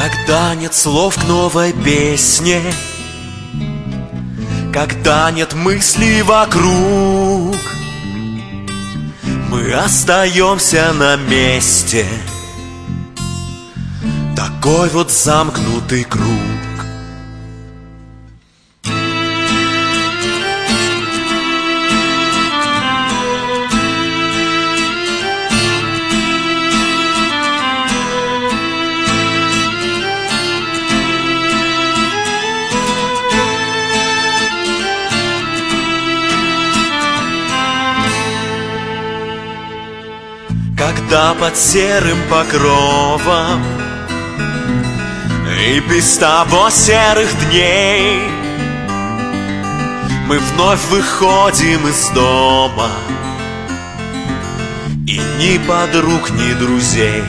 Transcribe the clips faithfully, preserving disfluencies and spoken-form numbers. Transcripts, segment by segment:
Когда нет слов к новой песне, когда нет мыслей вокруг, мы остаемся на месте. Такой вот замкнутый круг. Когда под серым покровом и без того серых дней мы вновь выходим из дома, и ни подруг, ни друзей.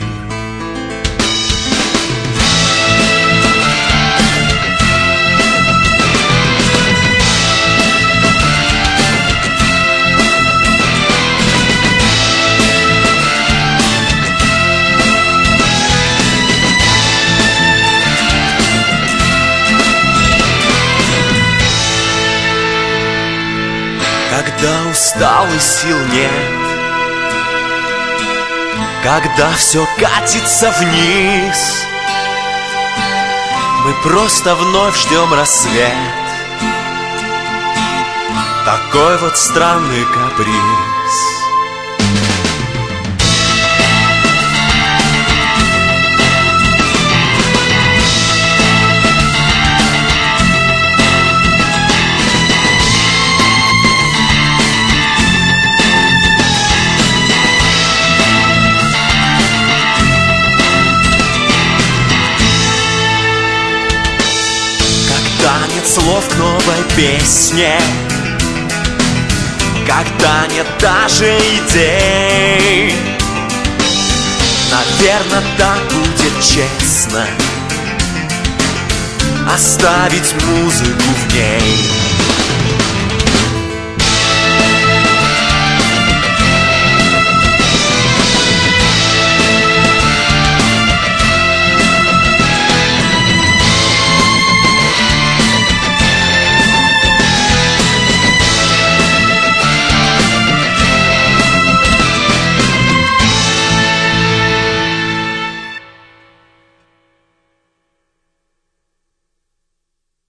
Когда устал и сил нет, когда все катится вниз, мы просто вновь ждем рассвет. Такой вот странный каприз. Когда нет слов к новой песне, когда нет даже идей, наверное, так будет честно оставить музыку в ней.